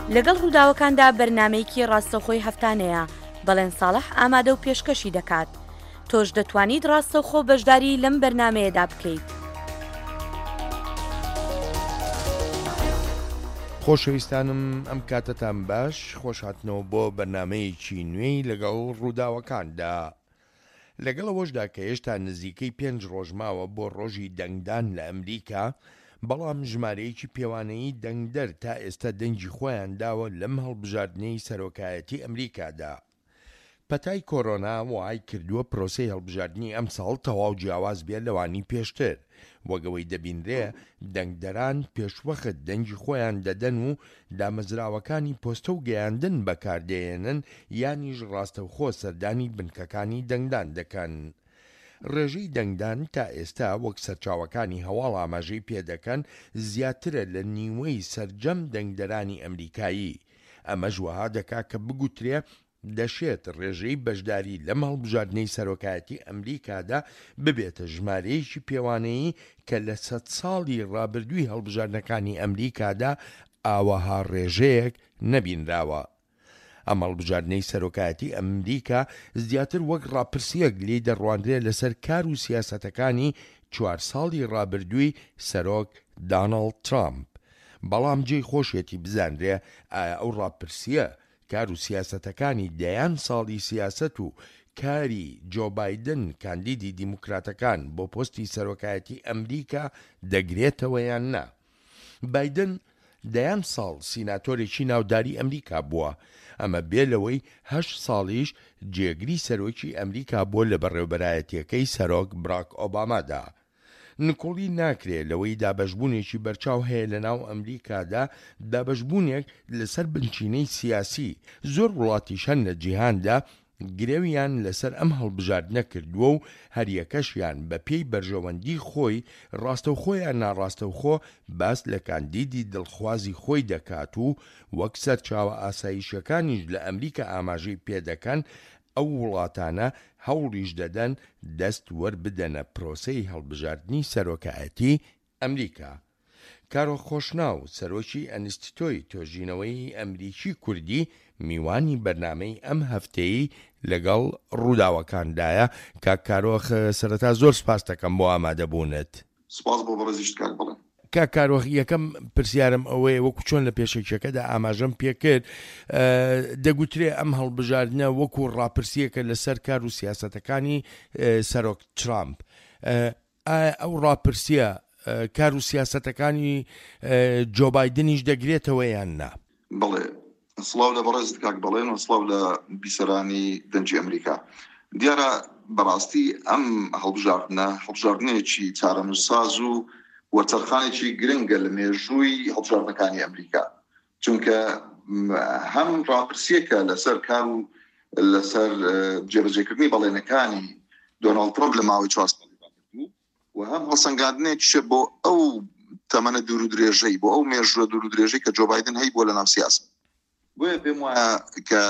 لەگەڵ ڕووداوەکاندا بەرنامەیەکی ڕاستەوخۆی هەفتانەیە بەڵێن ساڵح ئامادە و پێشکەشی دەکات. تۆش دەتوانیت ڕاستەوخۆ بەشداری لەم بەرنامەیەدا بکەیت. خۆشەویستانم ئەم کاتتان باش، خۆش هاتنەوە بۆ بەرنامەیەکی نوێی لەگەڵ ڕووداوەکاندا. لەگەڵەوەشدا کە هێشتا نزیکەی 5 ڕۆژ ماوە بۆ ڕۆژی دەنگدان لە ئەمریکا، بەڵام ژمارەیەکی پێوانەیی دەنگدەر تا ئێستا دەنگی خۆیان داوە لەم هەڵبژاردنەی سەرۆکایەتی ئەمریکادا. پەتای کۆرۆنا وای کردووە پرۆسەی هەڵبژاردننی ئەم ساڵ تەواو جیاواز بێت لەوانی پێشتر، وەگەوەی دەبینرێ دەنگدەران پێشوەخت دەنگی خۆیان دەدەن و دامەزراوەکانی پۆستە و گەیاندن بەکاردێنن یانیش ڕاستەوخۆ سەردانی بنکەکانی دەنگدان دەکەن. ڕێژەی دەنگدان تا ئێستا وەک سەرچاوەکانی هەواڵ ئاماژەی پێدەکەن زیاترە لە نیوەی سەرجەم دەنگدەرانی ئەمریکایی. ئەمەش وەها دەکا کە بگوترێ دەشێت ڕێژەی بەشداری لەم هەڵبژاردنەی سەرۆکایەتی ئەمریکادا ببێتە ژمارەیەکی پێوانەیی کە لە 100 ساڵی ڕابردووی هەڵبژاردنەکانی ئەمریکادا ئاوەها ڕێژەیەک نەبینراوە. ئەم هەڵبژاردنەی سەرۆکایەتی ئەمریکا زیاتر وەک ڕاپرسیەک لێی دەڕواندرێ لەسەر کار و سیاسەتەکانی 4 ساڵی ڕابردووی سەرۆک داناڵد ترامپ. بەڵام جێی خۆشێتی بزانرێ ئایا ئەو ڕاپرسیە کار و سیاسەتەکانی دەیان ساڵی سیاست و کاری جۆ بایدن کاندیدی دیموکراتەکان بۆ پۆستی سەرۆکایەتی ئەمریکا دەگرێتەوە یان نا. بایدن دەیان ساڵ سیناتۆرێکی ناوداری ئەمریکا بووە، ئەمە بێلەوەی 8 ساڵیش جێگری سەرۆکی ئەمریکا بۆ لە بەڕێوەبەرایەتیەکەی سەرۆک براک ئۆبامادا. نکۆڵی ناکرێت لەوەی دابەشبوونێکی بەرچاو هەیە لە ناو ئەمریکادا، دابەشبوونێک لەسەر بنچینەی سیاسی. زۆر وڵاتیش هەن لە جیهاندا گرێویان لەسەر ئەم هەڵبژاردنە کردووە و هەریەکەشیان بە پێی بەرژەوەندی خۆی ڕاستەوخۆیان ناڕاستەوخۆ باس لە کاندیدی دڵخوازی خۆی دەکات و وەک سەرچاوە ئاسایشەکانیش لە ئەمریکا ئاماژەی پێدەکەن، ئەو وڵاتانە هەوڵیش دەدەن دەست وەربدەنە پرۆسەی هەڵبژاردننی سەرۆکایەتی ئەمریکا. کارۆخ خۆشناو سەرۆکی ئەنستیتۆی تۆژینەوەی ئەمریکی کوردی میوانی بەرنامەی ئەم هەفتەیە لەگەڵ ڕووداوەکاندایە. کارۆخ سەرەتا زۆر سپاس دەکەم بۆ ئامادەبوونت. سپاس بۆ بەڕێزیشت کاک بڵێ. کارۆخ یەکەم پرسیارم ئەوەیە، وەکو چۆن لە پێشێکەکەدا ئاماژەم پێکرد، دەگوترێ ئەم هەڵبژاردنە وەکو ڕاپرسیەکە لەسەر کار و سیاسەتەکانی سەرۆک ترامپ. ئەو ڕاپرسیە کار و سیاسەتەکانی جۆ بایدنیش دەگرێتەوە یان نا؟ بڵێ، سڵاو لە بەڕێزت کاک بڵێن و سڵاو لە بیسەرانی دەنجی ئەمریکا. دیارە بەڕاستی ئەم هەڵبژاردنەیەکی چارەنووسساز و وەرچەرخانێکی گرنگە لە مێژووی هەڵبژاردنەکانی ئەمریکا، چونکە هەم ڕاپرسیەکە لەسەر کار و لەسەر جێبەجێکردنی بەڵێنەکانی دۆناڵد ترامپ لە ماوەی 4 ساڵی و هەم هەڵسەنگاندنێکیشە بۆ ئەو تەمەنە دوور و درێژەی، بۆ ئەو مێژووە دوور و درێژەی کە جۆ بایدن هەی بۆ لە ناو سیاست. بۆیە پێم وایە کە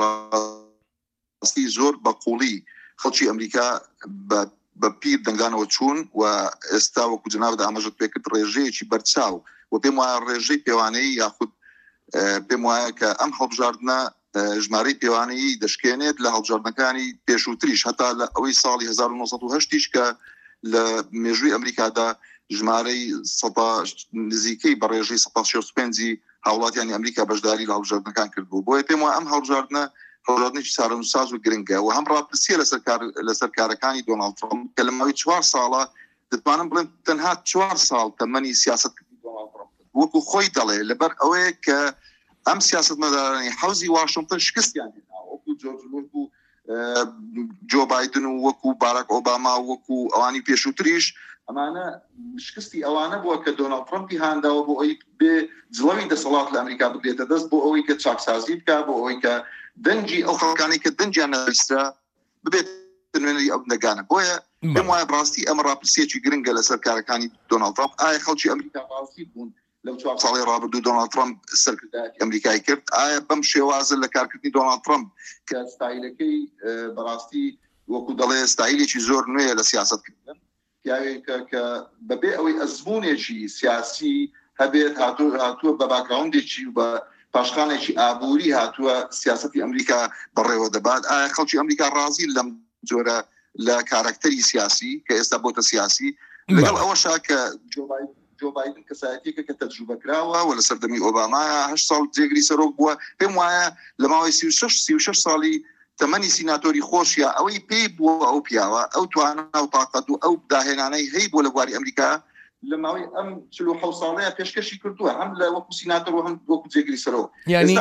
بەڕاستی زۆر بەقووڵی خەڵکی ئەمریکا بە پیر دەنگانەوە چوون و ئێستا وەکو جەنابەت ئاماژەت پێکرد ڕێژەیەکی بەرچاو و پێم وایە ڕێژەی پێوانەیی یاخود پێم وایە کە ئەم هەڵبژاردنە ژمارەی پێوانەیی دەشکێنێت لە هەڵبژاردنەکانی پێشووتریش، هەتا لە ئەوەی ساڵی 1970 کە لە مێژووی ئەمریکادا ژمارەی نزیکەی بە ڕێژەی 165 هاوڵاتیانی ئەمریکا بەشداری لە هەڵبژاردنەکان کردبوو. بۆیە پێم وایە ئەم هەڵبژاردنێکی چارەنووسساز و گرنگە و هەم ڕاپرسیە لەسەر کارەکانی دۆناڵد ترامپ کە لە ماوەی 4 ساڵە دەتوانم بڵێم تەنها 4 ساڵ تەمەنی سیاسەتکردنی دۆناڵد ترامپ وەکو خۆی دەڵێ، لەبەر ئەوەیە کە ئەم سیاسەتمەدارانی حوزی واشنگتن شکستیان هێنا، وەکو جۆرج بوش و جۆ بایدن و وەکو باراک ئۆباما و وەکو ئەوانی پێشووتریش، ئەمانە شکستی ئەوانە بووە کە دۆناڵد ترامپی هانداوە بۆ ئەوی بێ جڵەوی دەسەڵات لە ئەمریکا بگرێتە دەست، بۆ ئەوەی کە چاکسازی بکە، بۆ ئەوەی کە دەنجی ئەو خەڵکانی کە دەنجیان نەویسترا ببێت نوێنەری ئەو دەنگانە. بۆیە پێم وایە بڕاستی ئەمە ڕاپرسیەکی گرنگە لەسەر کارەکانی دۆناڵد ترامپ. ئایا خەڵکی ئەمریکا ڕاستی بوون لەو 4 ساڵی ڕابردوو دۆناڵد ترامپ سەرکردایەتی ئەمریکای کرد؟ ئایا بەم شێوازە لە کارکردنی دۆناڵد ترامپ کە ستایلەکەی بەڕاستی وەکو دەڵێ ستایلێکی زۆر نوێیە لە سیاسەتکردن، پیاوێکە کە بەبێ ئەوەی ئەزمونێکی سیاسی هەبێت هاتووە بە باکراوندێکی و بە پاشخانێکی ئابووری هاتووە سیاسەتی ئەمریکا بەڕێوە دەبات. ئایا خەڵکی ئەمریکا ڕازی لەم جۆرە لە کارکتەری سیاسی کە ئێستا بۆتە سیاسی لەگەڵ ئەوەشا کە جۆ بایدن کەسایەتێکە کە تەجروبە کراوە و لە سەردەمی ئۆباما 8 ساڵ جێگری سەرۆک بووە. پێم وایە لە ماوەی 36 ساڵی تەمەنی سیناتۆری خۆشیە ئەوەی پێی بووە ئەو پیاوە ئەو توانە و تااقەت و ئەو داهێنانەی هەی بۆ لە بواری ئەمریکا لە ماوەی ئەم 47 ساڵەیە پێشکەشی کردووە هەم لە وەکو سیناتۆر و هەم وەکو جێگری سەرۆک. یعنی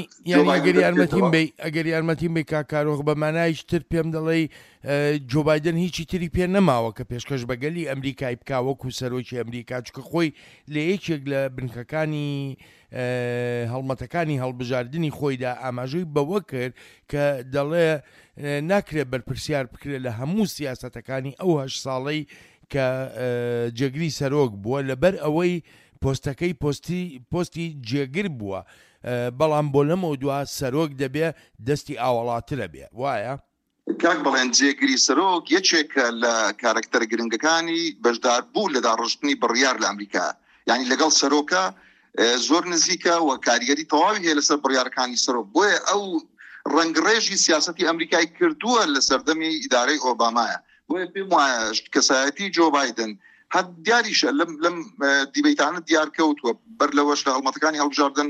ئەگەر یارمەتیم بێ کاکارۆخ بە مانایش تر پێم دەڵێ جۆ بایدن هیچی تری پێ نەماوە کە پێشکەش بەگەلی ئەمریکای بکا وەکو سەرۆکی ئەمریکا چکە خۆی لە یەکێک لە بنکەکانی هەڵمەتەکانی هەڵبژاردننی خۆیدا ئاماژەی بەوە کرد کە دەڵێ ناکرێت بەرپرسیار بکرێت لە هەموو سیاسەتەکانی ئەو 8 ساڵەی کە جێگری سەرۆک بووە لەبەر ئەوەی پۆستەکەی پۆستی جێگر بووە، بەڵام بۆ لەمە دوا سەرۆک دەبێ دەستی ئاوەڵاترە بێ. وایە کاک بڵێن جێگری سەرۆک یەکێکە لە کارکتەر گرنگەکانی بەشدار بوو لە داڕشتنی بڕیار لە ئەمریکا. یعنی لەگەڵ سەرۆکە زۆر نزیکە و کاریگەری تەواوی هەیە لەسەر بڕیارەکانی سەرۆک. بۆیە ئەو ڕەنگڕێژی سیاسەتی ئەمریکای کردووە لە سەردەمی ئیدارەی ئۆبامایە. بۆیە پێم وایە کەسایەتی جۆ بایدن هەر دیاریشە لەم دیبەیتانە دیارکەوتووە بەر لەوەش لە هەڵمەتەکانی هەڵبژاردن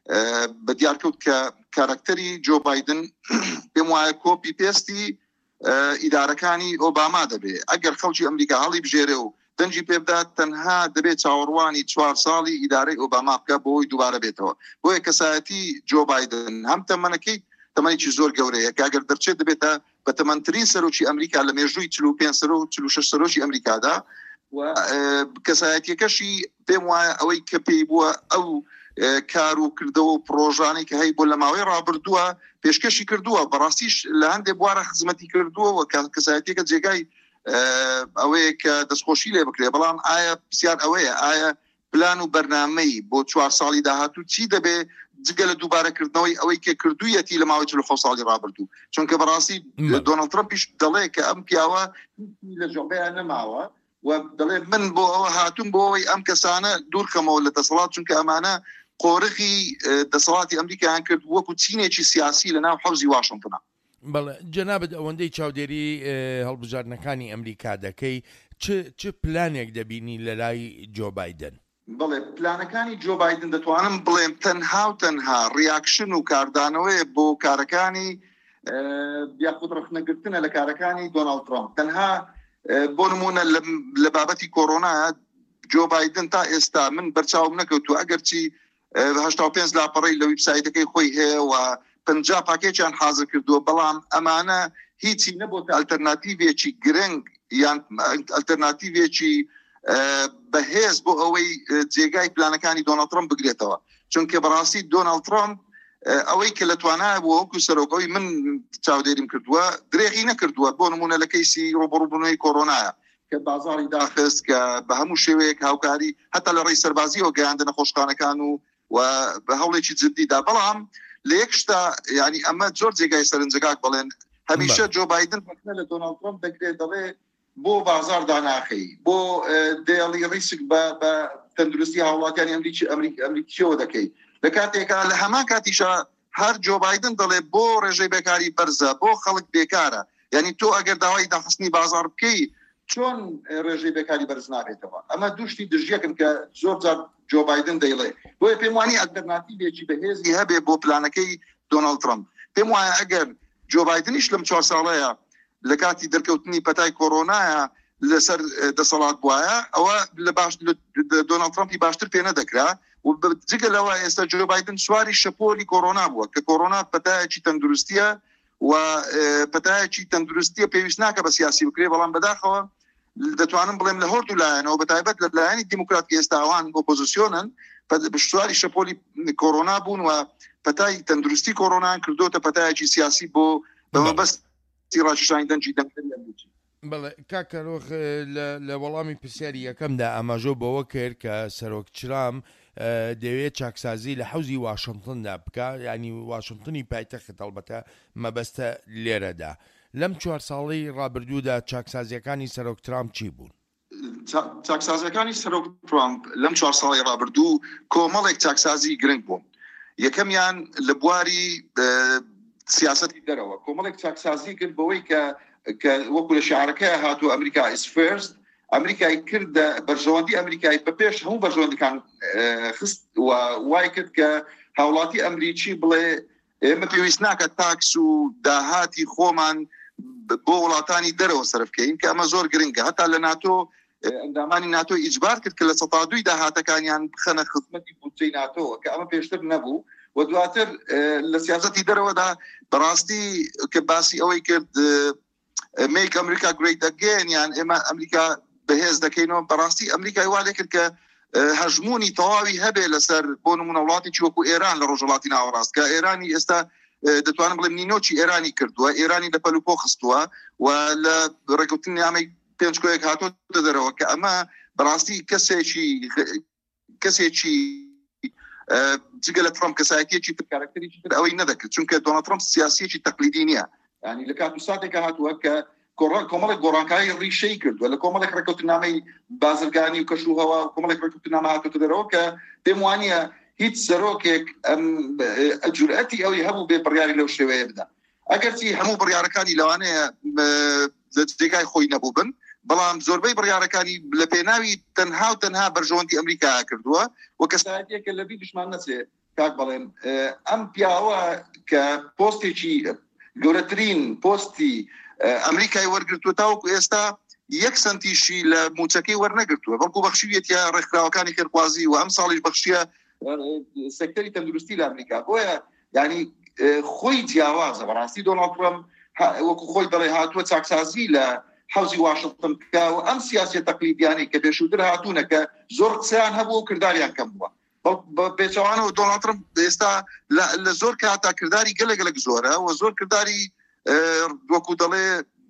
بە دیارکەوت کە کارکتەری جۆ بایدن پێم وایە کۆپی پێستی ئیدارەکانی ئۆباما دەبێت. ئەگەر خەڵکی ئەمریکا هەڵی بژێرێ و دەنجی پێبدات تەنها دەبێت چاوەڕوانی 4 ساڵی ئیدارەی ئۆباما بکە بۆی دووبارە بێتەوە. بۆیە کەسایەتی جۆ بایدن هەم تەمەنەکەی تەمەنێکی زۆر گەورەیە کە ئەگەر دەرچێت دەبێتە بە تەمەنترین سەرۆکی ئەمریکا لە مێژووی 45 سەرۆکی ئەمریکادا و کەسایەتیەکەشی پێم وایە ئەوەی کە پێی بووە ئەو کار و کردەوە و پرۆژانی کە هەی بۆ لە ماوەی ڕابردووە پێشکەشی کردووە بەڕاستیش لە هەندێک بوارە خزمەتی کردووە و کەسایەتێکە جێگای ئەوەیە کە دەستخۆشی لێ بکرێ. بەڵام ئایا پرسیار ئەوەیە ئایا پلان و بەرنامەی بۆ 4 ساڵی داهاتوو چی دەبێ جگە لە دووبارەکردنەوەی ئەوەی کە کردوویەتی لە ماوەی 46 ساڵی ڕابردوو. چونکە بەڕاستی دۆناڵد ترامپیش دەڵێ کە ئەم پیاوە لە جۆبەیان نەماوە و دەڵێ من بۆ ئەوە هاتوون بۆ ئەوەی ئەم کەسانە دوورکەمەوە لە دەسەڵات چونکە ئەمانە قۆرغی دەسەڵاتی ئەمریکایان کرد وەکو چینێکی سیاسی لە ناو حەوزی واشنگتنە. بەڵێ جەنابەت ئەوەندەی چاودێری هەڵبژاردنەکانی ئەمریکا دەکەی چ پلانێک دەبینی لە لای جۆ بایدن؟ بڵێ پلانەکانی جۆ بایدن دەتوانم بڵێم تەنها ڕیاکشن و کاردانەوەی بۆ کارەکانی یاخود ڕخنەگرتنە لە کارەکانی دۆناڵد ترامپ. تەنها بۆ نمونە لە بابەتی کۆڕۆنا جۆ بایدن تا ئێستا من بەرچاوم نەکەوتووە ئەگەرچی 85 لاپەڕەی لە ویبسایتەکەی خۆی هەیە و 50 پاکێجیان حاضر کردووە، بەڵام ئەمانە هیچی نەبووە ئەلتەرناتیڤێکی گرنگ یان ئەلتەرناتیڤێکی بەهێز بۆ ئەوەی جێگای پلانەکانی دۆناڵد ترامپ بگرێتەوە. چونکە بەڕاستی دۆناڵد ترامپ ئەوەی کە لەتوانایە بۆ وەکو سەرۆکەوەی من چاودێریم کردووە درێغی نەکردووە. بۆ نمونە لە کەیسی ڕۆبەڕووبوونەوەی کۆڕۆنایە کە بازاڕی داخست کە بە هەموو شێوەیەک هاوکاری هەتا لە ڕێی سەربازیەوە گەیاندە نەخۆشخانەکان و بە هەوڵێکی جددیدا. بەڵام لە یەک شتا ینی ئەمە زۆر جێگای سەرنجگاک بڵێن هەمیشە جۆ بایدن لە دۆناڵد ترامپ دەکرێت دەڵێ بۆ بازار داناخی بۆ دێڵی ڕیسک بە تەندروستی هاوڵاتیانی ئەمریکیەوە دەکەی. لە کاتێکا لە هەمان کاتیشە هەر جۆ بایدن دەڵێ بۆ ڕێژەی بێکاری بەرزە بۆ خەڵک بێکارە. یعنی تۆ ئەگەر داوای داخستنی بازار بکەی چۆن ڕێژەی بێکاری بەرز نابێتەوە. ئەمە دوشتی دژیەکن کە زۆر جار جۆ بایدن دەیڵێ. بۆیە پێم وانی ئەلتەرناتیڤێکی بەهێزی هەبێ بۆ پلانەکەی دۆناڵد ترامپ. پێم وایە ئەگەر جۆ بایدنیش لەم 4 ساڵەیە لە کاتی دەرکەوتنی پەتای کۆڕۆنایە لەسەر دەسەڵات بواە ئەوە لە دۆناڵد ترامپی باشتر پێ نەدەکرا و جگە لەوە ئێستا جۆ بایدن سواری شەپۆلی کۆڕۆنا بووە کە کۆڕۆنا پەتایەکی تەندروستیە و پەتایەکی تەندروستیە پێویست ناکە بە سیاسی بکرێ. بەڵام بەداخەوە دەتوانم بڵێم لە هەردوو لایەنەوە بەتایبەت لە لایەنی دیموکرات کە ئێستا ئەوان ئۆپۆزیسیۆنن سواری شەپۆلی کۆڕۆنا بوون و پەتای تەندروستی کۆڕۆنایان کردوتە پەتایەکی سیاسی بۆ بەمەبەستی ڕاششاندنجی دەنگەری ئەمریکی. بەڵێ کاکەرۆخ لە وەڵامی پرسیاری یەکەمدا ئاماژۆ بەوە کرد کە سەرۆک ترامپ دەوێت چاکسازی لە حەوزی واشنگتندا بکە، ینی واشنگتنی پایتەخت هەڵبەتە مەبەستە لێرەدا. لەم 4 ساڵی ڕابردوودا چاکسازیەکانی سەرۆک ترامپ چی بوون؟ چاکسازیەکانی سەرۆک ترامپ لەم 4 ساڵی ڕابردوو کۆمەڵێک چاکسازی گرنگ بوون. یەکەمیان لە بواری سیاسەتی دەرەوە کۆمەڵێک چاکسازی کرد بەوەی کە وەکو لە شعارەکە هاتووە ئەمریکا is first ئەمریکای کردە بەرژەوەندی ئەمریکای بەپێش هەموو بەرژەوەندەکان خست و وای کرد کە هاوڵاتی ئەمریکی بڵێ ئێمە پێویست ناکە تاکس و داهاتی خۆمان بۆ وڵاتانی دەرەوە سەرفکەین کە ئەمە زۆر گرنگە هەتا لە ناتۆ ئەندامانی ناتۆ ئیجبار کرد کە لە 102 داهاتەکانیان بخەنە خزمەتی بودجەی ناتۆ کە ئەمە پێشتر نەبوو و دواتر لە سیاسەتی دەرەوەدا بەڕاستی کە باسی ئەوەی کرد make America great again یان ئێمە ئەمریکا بەهێز دەکەینەوە بەڕاستی ئەمریکای وا لێ کرد کە هەژمونی تەواوی هەبێ لەسەر بۆ نمونە وڵاتێکی وەکو ئێران لە ڕۆژهەڵاتی ناوەڕاست کە ئێرانی ئێستا دەتوانم بڵێم نینۆکی ئێرانی کردووە ئێرانی لە پەلوپۆ خستووە و لە ڕێکوتنی ئەمەی پێنج کۆیەک هاتۆ دەرەوە کە ئەمە بەڕاستی کەسێکی جگە لە ترامپ کەسایەتیەکی کارکتەرێکی تر ئەوەی نەدەکرد چونکە دۆناڵد ترامپ سیاسیەکی تەقلیدی نییە ینی لە کات و ساتێکە هاتووە کە کۆمەڵێک گۆڕانکاری ڕیشەی کردووە لە کۆمەڵێک ڕێکەوتنامەی بازرگانی و کەشوهەوا و کۆمەڵێک ڕێکەوتنامە هاتووە دەرەوە کە پێم وانە هیچ سەرۆکێک جورئەتی ئەوی هەبوو بێ بڕیاری لەو شێوەیە بدا ئەگەرچی هەموو بڕیارەکانی لەوانەیە لە جێگای خۆی نەبوو بن بەڵام زۆربەی بڕیارەکانی لە پێناوی تەنها و تەنها بەرژەوەندی ئەمریکا کردووە و کەسایەتێکە لەبی دشمان نەچێ کاک بەڵێن ئەم پیاوە کە پۆستێکی گەورەترین پۆستی ئەمریکای وەرگرتووە تاوەکو ئێستا 1 سنتیشی لە موچەکەی وەرنەگرتووە بەڵکو بەخشیویەتە ڕێکخراوەکانی خێرخوازی و ئەم ساڵیش بەخشیە سەکتەری تەندروستی لە ئەمریکا بۆیە ینی خۆی جیاوازە بەڕاستی دۆناڵد ترامپ وەکو خۆی دەڵێ هاتووە چاکسازی لە حوزی واشنگتن بکە و ئەم سیاسی تەقلیدیانی کە پێشووتر هاتوونە کە زۆر قسەیان هەبوو و کرداریان کەم بووە بێچەوانەوە دۆناڵد ترامپ ئێستا لە زۆر کاتا کردداری گەلێک زۆرە و زۆر کردداری وەکو دەڵێ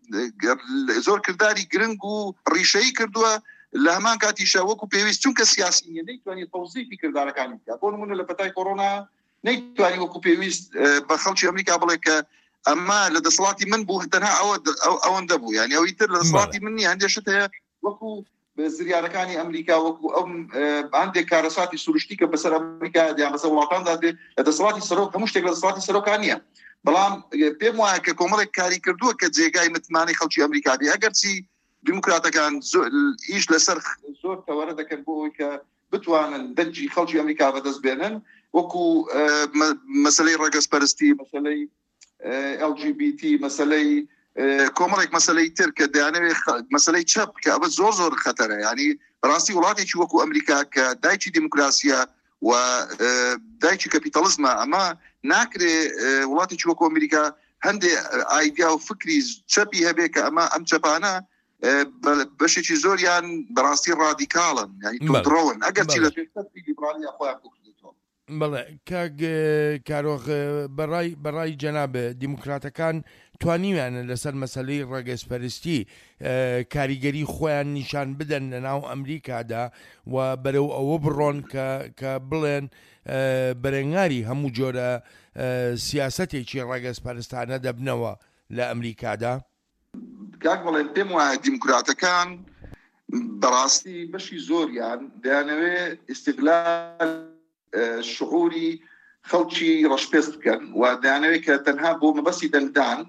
زۆر کردداری گرنگ و ڕیشەیی کردووە لە هەمان کاتیشە وەکو پێویست چونکە سیاسی نەیتوانێت تەوزیفی کردارەکانی بکە بۆ نمونە لە پەتای کۆڕۆنا نەیتوانی وەکو پێویست بە خەڵکی ئەمریکا بڵێ کە ئەمە لە دەسەڵاتی من بوو تەنها ئەوەندە بوو یعنی ئەوەی تر لە دەسەڵاتی من نیە هەندێشت هەیە وەکو زریارەکانی ئەمریکا وەکو ئەم هەندێک کارەساتی سروشتی کە بەسەر ئەمریکا دیان بەسەر وڵاتاندا دێ لە دەسەڵاتی سەرۆک هەموو شتێک لە دەسەڵاتی سەرۆکان نییە بەڵام پێم وایە کە کۆمەڵێک کاری کردووە کە جێگای متمانی خەڵکی ئەمریکا بێ ئەگەرچی دیموکراتەکان ئیش لەسەر زۆر تەوەرە دەکەن بۆ ئەوەی کە بتوانن دەنجی خەڵکی ئەمریکا بەدەست بێنن وەکو مەسەلەی ڕەگەزپەرستی مەسەلەی LGBT مەسەلەی کۆمەڵێک مەسەلەی تر کە دەیانەوێت مەسەلەی چەپ کە ئەوە زۆر خەتەرە ینی ڕاستی وڵاتێکی وەکو ئەمریکا کە دایکی دیموکراسیە و دایکی کەپیتالیزمە ئەمە ناکرێ وڵاتێکی وەکو ئەمریکا هەندێ ئایدیا و فکری چەپی هەبێ کە ئەمە ئەم چەپانە بەشێکی زۆریان بەڕاستی ڕادیکاڵن ینی تۆدڕۆن ئەگەرچی لە لیبرالیە خۆیان بکردێتەوە بەڵێ کارۆخ بەڕای جەنابە دیموکراتەکان توانیویانە لەسەر مەسەلەی ڕەگەزپەرستی کاریگەری خۆیان نیشان بدەن لە ناو ئەمریکادا و بەرەو ئەوە بڕۆن کە بڵێن بەرەنگاری هەموو جۆرە سیاسەتێکی ڕەگەزپەرستانە دەبنەوە لە ئەمریکادا کاک بڵێن پێم وایە دیموکراتەکان بەڕاستی بەشی زۆریان دەیانەوێت استیغلال شعوری خەڵکی ڕەشپێست بکەن و دەیانەوێت کە تەنها بۆ مەبەستی دەنگدان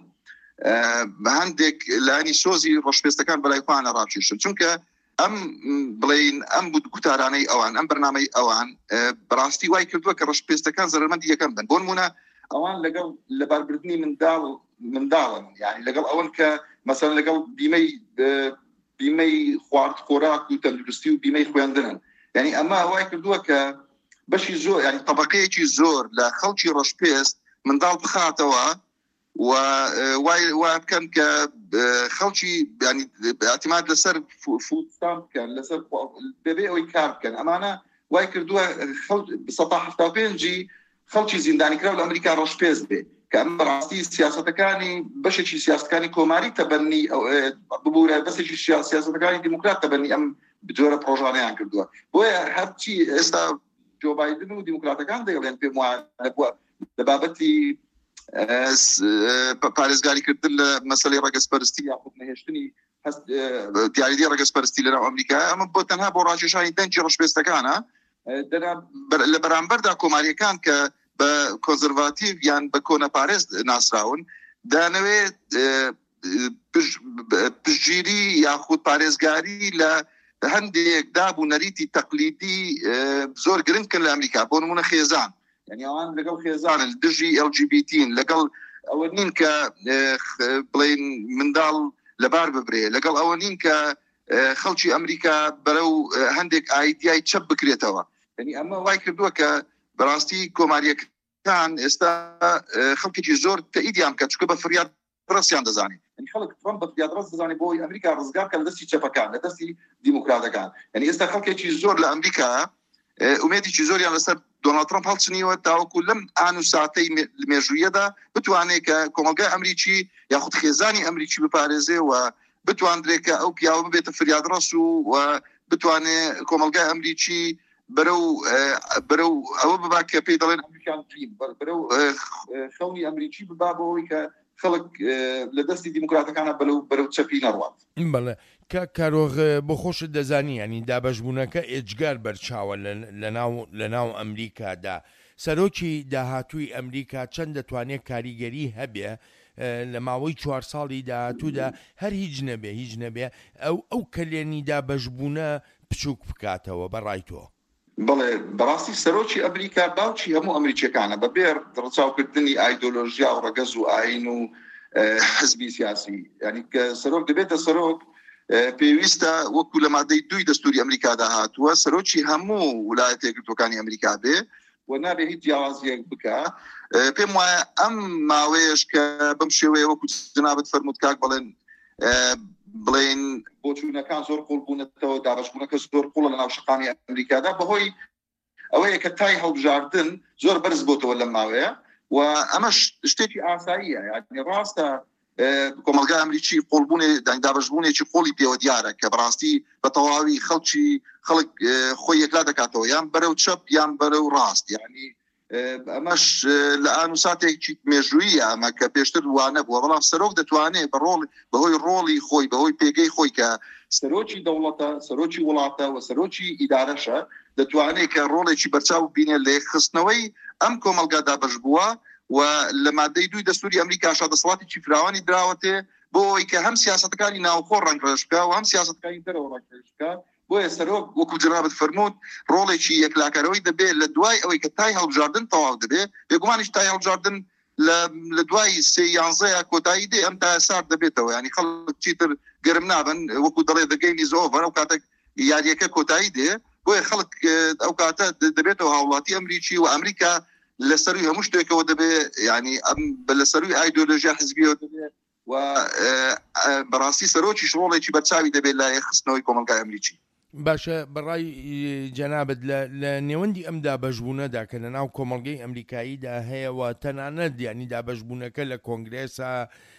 هەندێک لانی سۆزی ڕەشپێستەکان بەلای خۆیانە ڕاکێشن چونکە ئەم بڵین ئەم گوتارانەی ئەوان ئەم بەرنامەی ئەوان بەڕاستی وای کردووە کە ڕەشپێستەکان زەرمەندی یەکەم بن بۆ نمونە ئەوان لەگەڵ لەباربردنی منداڵن یعنی لەگەڵ ئەوەن کە مەسەڵەن لەگەڵ بیمەی خوارد خۆراک و تەندروستی و بیمەی خوێندنن یعنی ئەمە وای کردووە کە بەشی زۆر ینی طبقەیەکی زۆر لە خەڵکی ڕەشپێست منداڵ بخاتەوە و وای بکەن کە خەڵکی ینی ئاعتیماد لەسەر فودستان بکەن لەسەر بێبێ ئەوەی کار بکەن ئەمانە وای کردووە 1975 خەڵکی زیندانیکرا لە ئەمریکا ڕەشپێست بێ کە ئەم بەڕاستی سیاسەتەکانی بەشێکی سیاسەتەکانی کۆماری تەبەنی ببوورە بەسێکی سیاسەتەکانی دیموکرات تەبەنی ئەم جۆرە پرۆژانەیان کردووە بۆیە هەرچی ئێستا جۆ بایدن و دیموکراتەکان دەیڵێن پێم وایە لە بابەتی پارێزگاریکردن لە مەسەلەی ڕەگەزپەرستی یاخود نەهێشتنی دیاریدی ڕەگەزپەرستی لەناو ئەمریکا ئەمە بۆ تەنها بۆ ڕاکێشانی دەنجی ڕەشپێستەکانە لە بەرامبەردا کۆماریەکان کە بە کۆنزەرواتیڤ یان بە کۆنەپارێز ناسراون دانەوێت پشتگیری یاخود پارێزگاری لە هەندێک دابوو نەریتی تەقلیدی زۆر گرنگکن لە ئەمریکا بۆ نمونە خێزان یعنی ئەوان لەگەڵ خێزانن دژی LGBTین لەگەڵ ئەوە نین کە بڵێن منداڵ لەبار ببرێ لەگەڵ ئەوە نین کە خەڵکی ئەمریکا بەرەو هەندێک ئایدیای چەپ بکرێتەوە یعنی ئەمە وای کردووە کە بەڕاستی کۆماریەکان ئێستا خەڵکێکی زۆر تەئیدیان کە چونکە بە فریاد ڕستیان دەزانێت خەڵک ترامپ بە فریاد ڕست دەزانێت بۆی ئەمریکا ڕزگار کە لە دەستی چەپەکان لە دەستی دیموکراتەکان یعنی ئێستا خەڵکێکی زۆر لە ئەمریکا ئومێدێکی زۆریان لەسەر دۆناڵد ترامپ هەڵچنیوە تاوەکو لەم ئان و ساتەی مێژوویەدا بتوانێت کە کۆمەلگای ئەمریکی یاخود خێزانی ئەمریکی بپارێزێ و بتواندرێت کە ئەو پیاوە ببێتە فریاد ڕست و بتوانێت کۆمەلگای ئەمریکی بەرەو ئەوە ببا کە پێی دەڵێن ئەمریکان دریم بەرەو خەونی ئەمریکی ببا بەوەی کە خەڵک لە دەستی دیموکراتەکانە بەرەو چەپی نەڕوات بەڵێ کە کارۆغ بۆ خۆشت دەزانی ینی دابەشبوونەکە ئێجگار بەرچاوە لە ناو ئەمریکادا سەرۆکی داهاتووی ئەمریکا چەند دەتوانێت کاریگەری هەبێ لە ماوەی 4 ساڵی داهاتوودا هەر هیچ نەبێ ئەو کلێنی دابەشبوونە بچووک بکاتەوە بەڕای تۆ بەڵێ بەڕاستی سەرۆکی ئەمریکا باوکی هەموو ئەمریکیەکانە بەبێر ڕچاوکردنی ئایدۆلۆژیا و ڕەگەز و ئاین و حزبی سیاسی یعنی کە سەرۆک دەبێتە سەرۆک پێویستە وەکو لە مادەی 2 دەستوری ئەمریکادا هاتووە سەرۆکی هەموو ویلایەتە یەکگرتووەکانی ئەمریکا بێ و نابێ هیچ جیاوازیەک بکە پێم وایە ئەم ماوەیەش کە بەم شێوەیە وەکو جنابەت فەرموود کاک بڵێن بۆچوونەکان زۆر قوڵ بوونەتەوە دابەشبوونەکە زۆر قوڵە لە ناو شقانی ئەمریکادا بەهۆی ئەوەیە کە تای هەڵبژاردن زۆر بەرز بۆتەوە لەم ماوەیە و ئەمەش شتێکی ئاساییە یعنی ڕاستە کۆمەلگای ئەمریکی قوڵبوونێ دابەشبوونێکی قوڵی پێوە دیارە کە بەڕاستی بە تەواوی خەڵک خۆی یەکلا دەکاتەوە یان بەرەو چەپ یان بەرەو ڕاست یعنی ئەمەش لە ئان و ساتێکی مێژوویە ئەمە کە پێشتر وانە بووە بەڵام سەرۆک دەتوانێت بەهۆی ڕۆڵی خۆی بەهۆی پێگەی خۆی کە سەرۆکی دەوڵەتە سەرۆکی وڵاتە و سەرۆکی ئیدارەشە دەتوانێت کە ڕۆڵێکی بەرچاو بینێ لە خستنەوەی ئەم کۆمەلگا دابەش بووە و لە مادەی 2 دەستوری ئەمریکا دەسەڵاتی فراوانی دراوەتێ بۆ ئەوەی کە هەم سیاسەتەکانی ناوخۆ ڕەنگڕێژکە و هەم سیاسەتەکانی دەرەوە ڕەنگڕێژکە بۆیە سەرۆک وەکو جنابەت فەرموود ڕۆڵێکی یەکلاکەرەوەی دەبێت لە دوای ئەوەی کە تای هەڵبژاردن تەواو دەبێت بێگومانیش تای هەڵبژاردن لە دوای 3-11 کۆتایی دێ ئەم تا سار دەبێتەوە ینی خەڵک چیتر گەرم نابن وەکو دەڵێ the game is over ئەو کاتێک یاریەکە کۆتایی دێ بۆیە خەڵک ئەو کاتە دەبێتەوە هاوڵاتی ئەمریکی و ئەمریکا لەسەروی هەموو شتێکەوە دەبێت ینی لەسەروی ئایدۆلۆژیا حزبیەوە دەبێت و بەڕاستی سەرۆکیش ڕۆڵێکی بەرچاوی دەبێت لە خستنەوەی کۆمەلگای ئەمریکی باشە بەڕای جەنابەت لە نێوەندی ئەم دابەشبوونەدا کە لە ناو کۆمەڵگەی ئەمریکاییدا هەیەەوە تەنانەت ینی دابەشبوونەکە لە کۆنگرێسا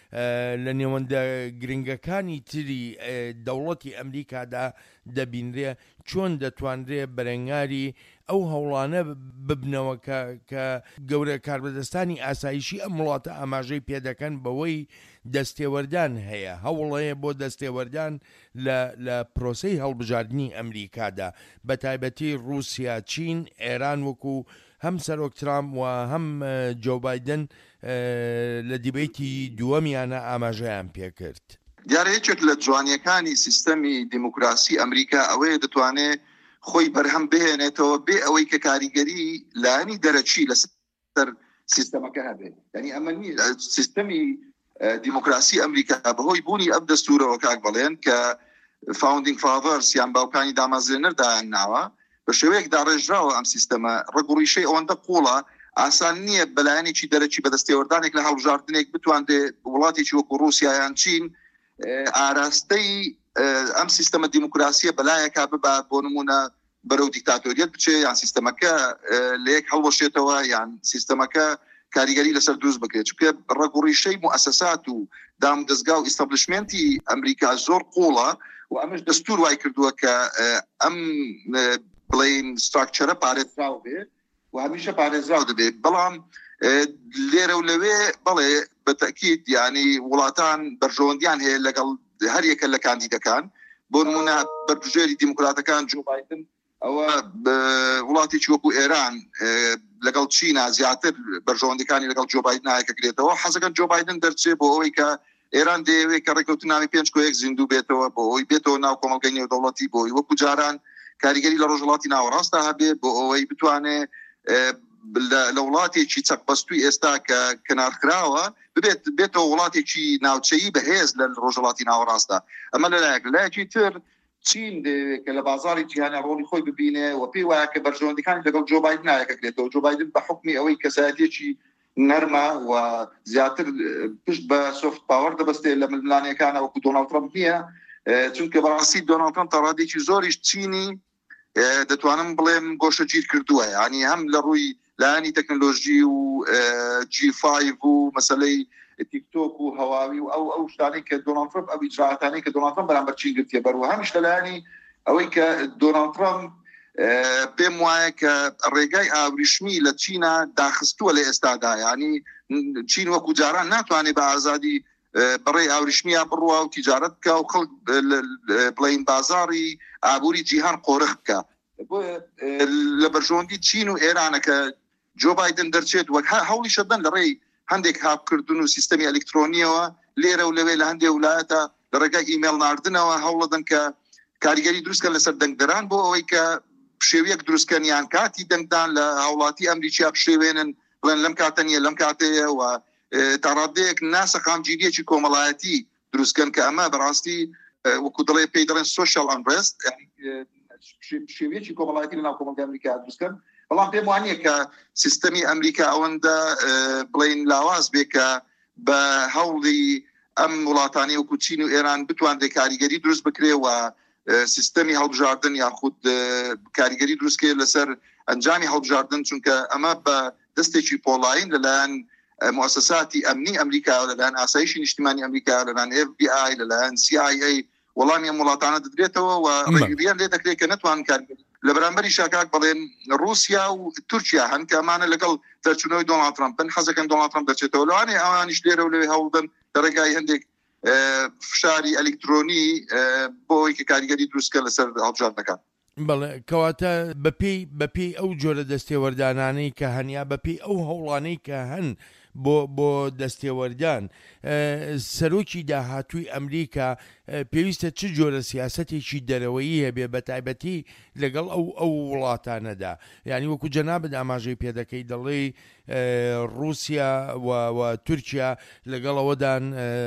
لە نێوەندە گرنگەکانی تری دەوڵەتی ئەمریکادا دەبینرێ چۆن دەتوانرێ بەرەنگاری ئەو هەوڵانە ببنەوە کە گەورە کاربەدەستانی ئاسایشی ئەم وڵاتە ئاماژەی پێدەکەن بەوەی دەستێوەردان هەیە هەوڵەیە بۆ دەستێوەردان لە پرۆسەی هەڵبژاردننی ئەمریکادا بە تایبەتی رووسیا چین ئێران وەکو هەم سەرۆک ترامپ و هەم جۆ بایدن لە دیبێتی دووەمیانە ئاماژەیان پێکرد دیارە یەکێک لە جوانیەکانی سیستەمی دیموکراسی ئەمریکا ئەوەیە دەتوانێت خۆی بەرهەم بهێنێتەوە بێ ئەوەی کە کاریگەری لانی دەرەچی لەسەر سیستەمەکە هەبێت ینی ئەمە سیستەمی دیموکراسی ئەمریکا بەهۆی بوونی ئەم دەستورەوە کاک بڵێن کە فاوندینگ فاذەرس یان باوکانی دامەزرێنەردایان ناوە بە شێوەیەکدا ڕێژراوە ئەم سیستەمە ڕێگوڕیشەی ئەوەندە قوڵە ئاسان نییە بەلایەنێکی دەرەچی بەدەستێوەردانێک لە هەڵبژاردنێک بتواندێ وڵاتێکی وەکو رووسیا یان چین ئاراستەی ئەم سیستەمە دیموکراسیە بەلایەکە ببا بۆ نمونە بەرەو دیکتاتۆریەت بچێ یان سیستەمەکە لە یەک هەڵوەشێتەوە یان سیستەمەکە کاریگەری لەسەر دروست بکرێت چونکە ڕێگوڕیشەی مؤسسات و دامدەستگا و ئیستابلیشمنتی ئەمریکا زۆر قوڵە و ئەمەش دەستور وای کردووە کە ئەم بڵین ستراکچەرە پارێزراو بێت و هەمیشە پارێزراو دەبێت بەڵام لێرە و لەوێ بەڵێ بەتەکید ینی وڵاتان بەرژەوەندیان هەیە لەگەڵ هەر یەکە لە کاندیدەکان بۆ نمونە بەرپژێری دیموکراتەکان جو بایدن ئەوە وڵاتێکی وەکو ئێران لەگەڵ چینا زیاتر بەرژەوەندەکانی لەگەڵ جۆ بایدن نایەکەکرێتەوە حەزەکەن جۆ بایدن دەرچێت بۆ ئەوەی کە ئێران دەیەوێت کە ڕێکەوتنامی 5 زیندوو بێتەوە بۆ ئەوی بێتەوە ناو کۆمەڵگەی نێودەوڵەتی بۆی وەکو جاران کاریگەری لە ڕۆژهەڵاتی ناوەڕاستە هەبێت بۆ ئەوەی بتوانێت لە وڵاتێکی چەقبەستووی ئێستا کە کنارکراوە بێتەوە وڵاتێکی ناوچەیی بەهێز لە ڕۆژهەڵاتی ناوەڕاستە ئەمە لەلایەکی تر چین کە لە بازاری جیهانی ڕۆڵی خۆی ببینێ و پێی وایە کە بەرژەوەندەکانی لەگەڵ جۆ بایدن نایەکەکرێتەوە جۆ بایدن بە حکمی ئەوەی کەسایەتێکی نەرمە و زیاتر پشت بە سۆفت پاوەر دەبەستێت لە ململانیەکانە وەکو دۆناڵد ترامپ نییە چونکە بەڕاستی دۆناڵد ترامپ تا ڕادێکی زۆریش چینی دەتوانم بڵێم گۆشەگیر کردووە ینی هەم لە ڕووی لایانی تەکنۆلۆژی و G5 و مەسەلەی تیکتۆک و هەواوی و ئەو شتانەی کە دۆناڵد ترامپ ئەو ئیجراعاتانەی کە دۆناڵد ترامپ بەرامبەر چین گرتیە بەر و هەمیش لەلایانی ئەوەی کە دۆناڵد ترامپ پێم وایە کە ڕێگای ئاوریشمی لە چینە داخستووە لە ئێستادا ینی چین وەکو جاران ناتوانێت بە ئازادی بەڕێ ئاوریشمیە بڕوا و تیجارەت بکە و خەڵک بڵین بازاری ئابووری جیهان قۆرخ بکە لە بەرژەوەندی چین و ئێرانەکە جۆ بایدن دەرچێت وەک هەوڵی شەدەن لە ڕێی هەندێک هاپکردن و سیستەمی ئەلکترۆنیەوە لێرە و لەوێ لە هەندێک وڵایەتە لە ڕێگای ئیمێل ناردنەوە هەوڵەدەن کە کاریگەری دروستکە لەسەر دەنگدەران بۆ ئەوەی کە شێوەیەک دروستکەنیان کاتی دەنگدان لە هاوڵاتی ئەمریکا بشێوێنن بڵێن لەم کاتەنیە لەم کاتەیە و تا ڕادەیەک ناسە خامگیریەکی کۆمەڵایەتی دروستکەن کە ئەمە بەڕاستی وەکو دڵێ پێی دەڵێن سۆشیال ئەنڕست شێوەیەکی کۆمەڵایەتی لە ناو کۆمەڵگەی ئەمریکا دروستکەن بەڵام پێم وانییە کە سیستەمی ئەمریکا ئەوەندە بڵین لاواز بێ کە بە هەوڵی ئەم وڵاتانی وەکو چین و ئێران بتوانێت کاریگەری دروست بکرێ و سیستەمی هەڵبژاردن یاخود کاریگەری دروستکێ لەسەر ئەنجامی هەڵبژاردن چونکە ئەمە بە دەستێکی پۆڵین لەلایەن مؤسساتی ئەمنی ئەمریکا لەلایەن ئاسایشی نیشتیمانی ئەمریکا لەلایەن FBI لەلایەن CIA وەڵامی وڵاتانە دەدرێتەوە و ڕێگریان لێ دەکرێت کە نەتوان کارگەری لە بەرامبەری شاکاک بڵێن رووسیا و تورکیا هەن کە ئەمانە لەگەڵ دەرچوونەوەی دۆناڵد ترامپن حەزەکەن دۆناڵد ترامپ دەچێتەوە لەوانێ ئەوانیش لێرە و لەوێ هەوڵدەن لە ڕێگای هەندێک فشاری ئەلکترۆنی بۆ ئەوەی کە کاریگەری دروستکە لەسەر هەڵبژاردنەکان بەڵێ کەواتە بەپێی ئەو جۆرە دەستێوەردانانەی کە هەنیا بەپێی ئەو هەوڵانەی کە هەن بۆ دەستێوەردان سەرۆکی داهاتووی ئەمریکا پێویستە چ جۆرە سیاسەتێکی دەرەوەیی هەبێ بە تایبەتی لەگەڵ ئەو وڵاتانەدا یعنی وەکو جەنابەت ئاماژەی پێدەکەی دەڵێ رووسیا و تورکیا لەگەڵەوەدان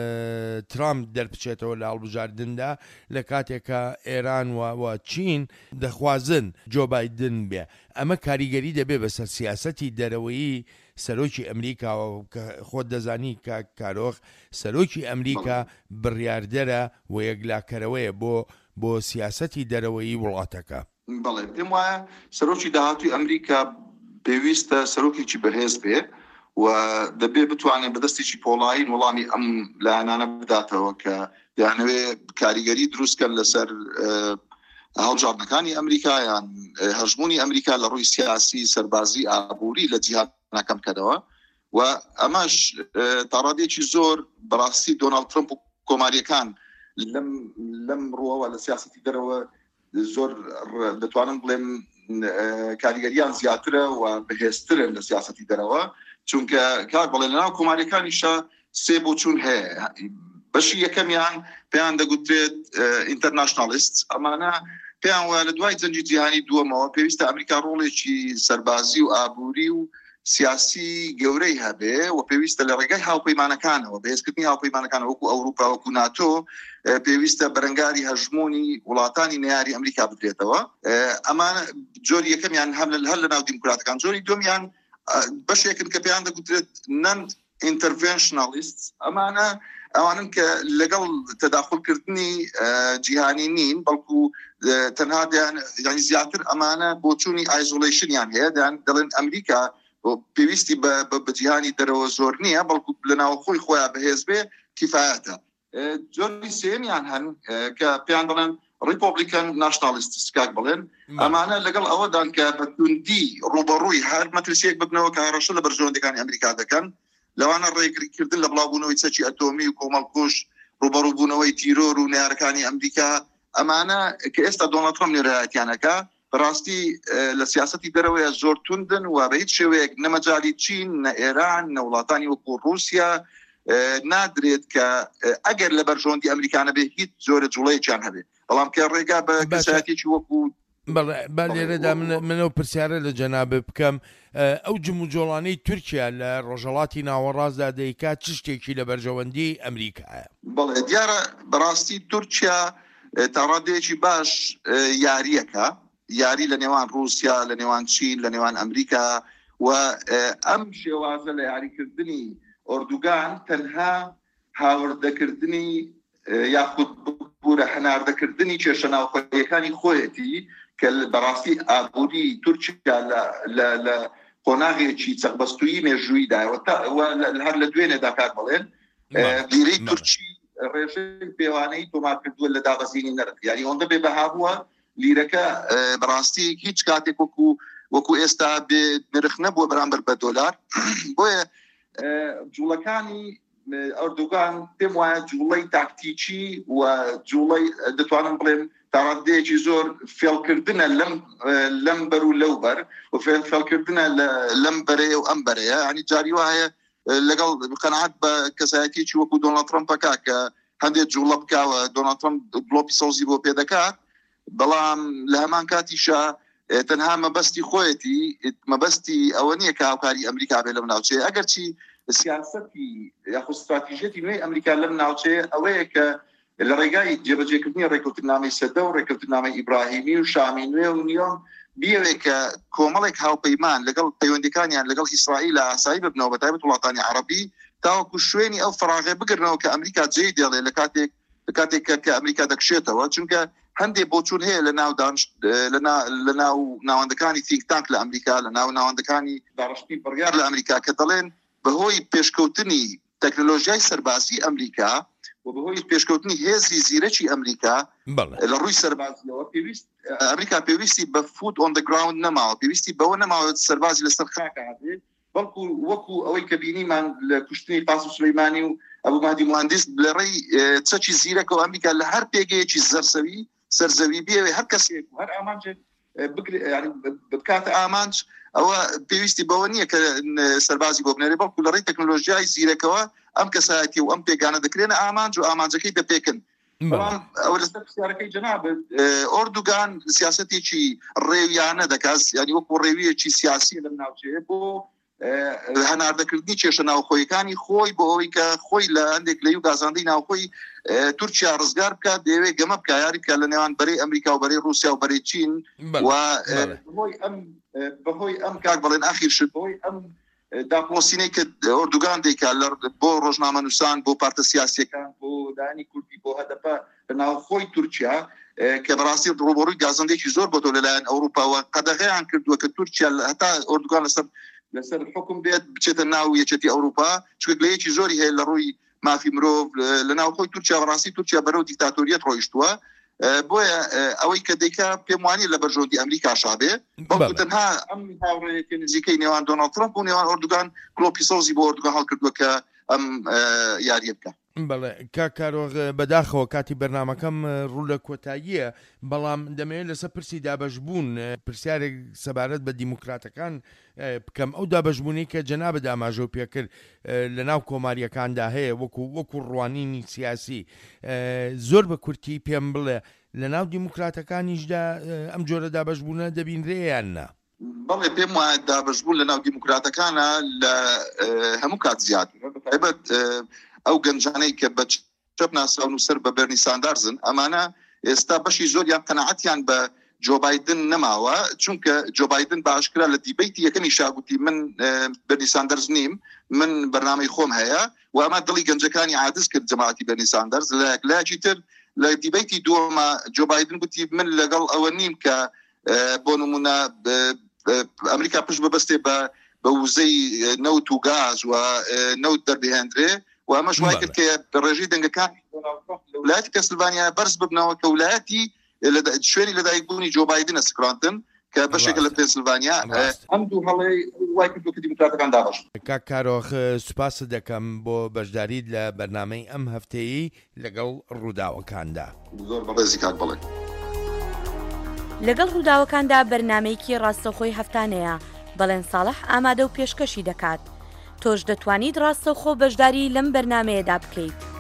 ترامپ دەربچێتەوە لە هەڵبژاردندا لە کاتێکە ئێران و چین دەخوازن جۆ بایدن بێ ئەمە کاریگەری دەبێ بەسەر سیاسەتی دەرەوەیی سەرۆکی ئەمریکا خۆت دەزانی کارۆخ سەرۆکی ئەمریکا بڕیاردەرە و یەکلاکەرەوەیە بۆ سیاسەتی دەرەوەیی وڵاتەکە بەڵێ پێم وایە سەرۆکی داهاتووی ئەمریکا پێویستە سەرۆکێکی بەهێز بێ و دەبێ بتوانێت بەدەستێکی پۆڵین وەڵامی ئەم لایەنانە بداتەوە کە دەیانەوێت کاریگەری دروستکەن لەسەر هەڵبژاردنەکانی ئەمریکا یان هەژمونی ئەمریکا لە ڕووی سیاسی سەربازی ئابووری لە جیهان ناکەم کەدەوە و ئەمەش تاڕادێکی زۆر بەڕاستی دۆناڵد ترامپ و کۆماریەکان لەم ڕووەوە لە سیاسەتی دەرەوە زۆر دەتوانم بڵێم کاریگەریان زیاترە و بەهێزترن لە سیاسەتی دەرەوە چونکە کار بڵێ لەناو کۆماریەکانیشە سێ بۆچوون هەیە بەشی یەکەمیان پێیان دەگوترێت ئینتەرناشنالیست ئەمانە پێیان وایە لە دوای جەنگی جیهانی دووەمەوە پێویستە ئەمریکا ڕۆڵێکی سەربازی و ئابووری و سیاسی گەورەی هەبێ و پێویستە لە ڕێگای هاوپەیمانەکانەوە بەهێزکردنی هاوپەیمانەکانەوە وەکو ئەوروپا وەکو ناتۆ پێویستە بەرەنگاری هەژمۆنی وڵاتانی نەیاری ئەمریکا بدرێتەوە ئەمان جۆری یەکەمیان هەر لە ناو دیموکراتەکان جۆری دومیان بەشێکن کە پێیان دەگوترێت نەن ئینتەرڤێنشنالیست ئەوانن کە لەگەڵ تەداخلکردنی جیهانی نین بەڵکو تەنها ینی زیاتر ئەمانە بۆچوونی ئایزۆلیشنیان هەیە دەڵێن ئەمریکا پێویستی بە جیهانی دەرەوە زۆر نییە بەڵکو لە ناوخۆی خۆیان بەهێز بێ کیفایەتە جۆری سێمیان هەن کە پێیان دەڵێن ریپۆبلیکان ناشنالیست کاک بڵێن ئەمانە لەگەڵ ئەوەدان کە بەتوندی ڕوبەڕووی هەر مەترسیەک ببنەوە کە هەڕەشە لە بەرژەوەندەکانی ئەمریکا دەکەن لەوانە ڕێگریکردن لە بڵاوبوونەوەی چەکی ئەتۆمی و کۆمەڵکوش ڕوبەڕووبوونەوەی تیرۆر و نێارەکانی ئەمریکا ئەمانە کە ئێستا دۆناڵد ترامپ نێرایەتیانەکە بەڕاستی لە سیاسەتی دەرەوەیە زۆر توندن و بە هیچ شێوەیەک نەمەجای چین نە ئێران نە وڵاتانی وەکو رووسیا نادرێت کە ئەگەر لە بەرژۆندی ئەمریکانە بێ هیچ زۆرە جوڵەیەکیان هەبێ بەڵام کە ڕێگا بە کەسایەتێکی وەکو با لێرەدا منەوە پرسیارە لە جەنابێ بکەم ئەو جموجۆڵانەی تورکیا لە ڕۆژهەڵاتی ناوەڕاستدا دەیکات چ شتێکی لە بەرژەوەندی ئەمریکایە؟ بەڵێ دیارە بەڕاستی تورکیا تا ڕادەیەکی باش یاریەکە یاری لە نێوان رووسیا لە نێوان چین لە نێوان ئەمریکا و ئەم شێوازە لە یاریکردنی ئۆردوگان تەنها هاوردەکردنی یاخود بورە هەناردەکردنی کێشە ناوخۆیەکانی خۆیەتی کە بەڕاستی ئابووری تورکیا لە قۆناغێکی چەقبەستویی مێژوویدایەوە هەر لە دوێنێدا کار بڵێن بیرەی تورکی ڕێژەی پێوانەی تۆمار کردووە لە دابەزینی نەرخ یعنی ئەوەندە بێ بەها بووە لیرەکە بەڕاستی هیچ کاتێک وەکو ئێستا نرخ نەبووە بەرامبەر بە دۆلار بۆیە جوڵەکانی ئەردوگان پێم وایە جوڵەی تاکتیکی و جوڵەی دەتوانم بڵێم تاڕادەیەکی زۆر فێڵکردنە لەم بەر و لەو بەر و فێڵکردنە لەم بەرەیە و ئەم بەرەیە ینی جاری وایە لەگەڵ قەناعەت بە کەسایەتێکی وەکو دۆناڵد ترەمپەکە کە هەندێک جوڵە بکاوە دۆناڵد ترەمپ گڵۆپی سەوزی بۆ پێدەکات بەڵام لە هەمان کاتیشە تەنها مەبەستی خۆیەتی مەبەستی ئەوە نییە کە هاوکاری ئەمریکا بێ لەم ناوچەیە ئەگەرچی سیاسەتی یاخود استراتیژێتی نوێی ئەمریکا لەم ناوچەیە ئەوەیە کە لە ڕێگای جێبەجێکردنی ڕێکەوتنامەی سەدە و ڕێکەوتنامەی ئیبراهیمی و شامی نوێ و نیۆم بیەوێت کە کۆمەڵێک هاوپەیمان لەگەڵ پەیوەندەکانیان لەگەڵ ئیسرائیل لە ئاسایی ببنەوە بە تایبەت وڵاتانی عەرەبی تاوەکو شوێنی ئەو فراغێ بگرنەوە کە ئەمریکا جێی دێڵێ لە کاتێک کە ئەمریکا دەکشێتەوە چونکە هەندێک بۆچوون هەیە لە ناو ناوەندەکانی تینک تانک لە ئەمریکا لە ناو ناوەندەکانی داڕشتی بڕیار لە ئەمریکا کە دەڵێن بەهۆی پێشکەوتنی تەکنۆلۆژیای سەربازی ئەمریکا و بەهۆی پێشکەوتنی هێزی زیرەکی ئەمریکا لە ڕووی سەربازیەوە ئەمریکا پێویستی بە فوت ئۆن دە گراوند نەماوە پێویستی بەوە نەماوە سەربازی لەسەر خاکە هەبێت بەڵکو وەکو ئەوەی کە بینیمان لە کوشتنی قاسم سولەیمانی و ئەبوو مهدی موهندس لە ڕێی چەکی زیرەکەەوە ئەمریکا لە هەر پێگەیەکی سەرزەوی بێوێ هەر کەسێک هەر ئامانج بکاتە ئامانج ئەوە پێویستی بەوە نییە کە سەربازی بۆ بنێرێ بەڵکو لە ڕێی تەکنۆلۆژیای زیرەکەەوە ئەم کەسایەتی و ئەم پێگانە دەکرێنە ئامانج و ئامانجەکەی دەپێکن ئەوە لەسەر پرسیارەکەی جەناب ئۆردوگان سیاسەتێکی ڕێویانە دەکات ینی وەکو ڕێویەکی سیاسی لەم ناوچەیە بۆ هەناردەکردنی کێشە ناوخۆیەکانی خۆی بۆ ئەوەی کە خۆی لە هەندێک لەی و گازاندەی ناوخۆی تورکیا ڕزگار بکات دەیەوێت گەمە بکە یاری بکە لە نێوان بەرەی ئەمریکا و بەرەی رووسیا و بەرەی چین و بەهۆی ئەم کاک بڵێن ئاخیر شت بۆی ئەم داپۆسینەی کە ئۆردوگان دەیکات بۆ ڕۆژنامە نووسان بۆ پارتە سیاسیەکان بۆ دانی کوردی بۆ هەدەپە لە ناوخۆی تورکیا کە بەڕاستی ڕوبەڕووی گازاندێکی زۆر بۆ تۆ لەلایەن ئەوروپاوە قەدەغەیان کردووە کە تورکیا هەتا ئۆردوگان لەسەر حکم بێت بچێتە ناو یەکێتی ئەوروپا چونکە گلەیەکی زۆری هەیە لە ڕووی مافی مرۆڤ لە ناوخۆی تورکیا بەڕاستی تورکیا بەرەو دیکتاتۆریەت ڕۆیشتووە بۆیە ئەوەی کە دەیکا پێم وانە لە بەرژۆندی ئەمریکا شابێ بەڵکو تەنها ئەم هاوڕێیەکی نزیکەی نێوان دۆناڵد ترەمپ و نێوان ئۆردوگان گڵۆپی سەوزی بۆ ئۆردوگان هەڵکردووە کە ئەم یاریە بکە. بەڵێ کاکارۆغ بەداخەوە کاتی بەرنامەکەم ڕوو لە کۆتاییە بەڵام دەمەوێت لەسەر پرسی دابەشبوون پرسیارێک سەبارەت بە دیموکراتەکان بکەم ئەو دابەشبوونی کە جەنابە ئاماژە پێکرد لە ناو کۆماریەکاندا هەیە وەکو ڕوانینی سیاسی زۆر بە کورتی پێم بڵێ لە ناو دیموکراتەکانیشدا ئەم جۆرە دابەشبوونە دەبینرێیان نا بەڵێ پێم وایە دابەشبوون لە ناو دیموکراتەکانە لە هەموو کات زیاد بەتایبەت ئەو گەنجانەی کە بە چەپ ناساون و سەر بە بەرنی ساندارزن ئەمانە ئێستا بەشی زۆریان قەناعەتیان بە جۆ بایدن نەماوە چونکە جۆ بایدن باشکرا لە دیبەیتی یەکەمی شاگوتی من بەرنی ساندەرز نیم من بەرنامەی خۆم هەیە و ئەمە دڵی گەنجەکانی عادز کرد جەماعەتی بەرنی ساندەرز لایەکی تر لە دیبەیتی دووەمە جۆ بایدن گوتی من لەگەڵ ئەوە نیم کە بۆ نمونە ئەمریکا پشت ببەستێ بە وزەی نەوت و گاز و نەوت دەربهێنرێ و ئەمەش وای کرد کە ڕێژەی دەنگەکان وڵایەتی پێنسیلڤانیا بەرز ببنەوە کە وڵایەتی شوێنی لەدایکبوونی جۆ بایدنە سکرانتن کە بەشێکە لە پێنسیلڤانیا ئەم دوو هەڵەی وای کردووە کە دیموکراتەکان دابەش. کاک کارۆخ سوپاست دەکەم بۆ بەشداریت لە بەرنامەی ئەم هەفتەیەی لەگەڵ ڕووداوەکاندا. زۆر بەڕێزی کاک بڵێ. لەگەڵ ڕووداوەکاندا بەرنمەیەکی ڕاستەوخۆی هەفتانەیە بەڵێن ساڵح ئامادە و پێشکەشی دەکات. تۆش دەتوانیت ڕاستەوخۆ بەشداری لەم بەرنمەیەدا بکەیت.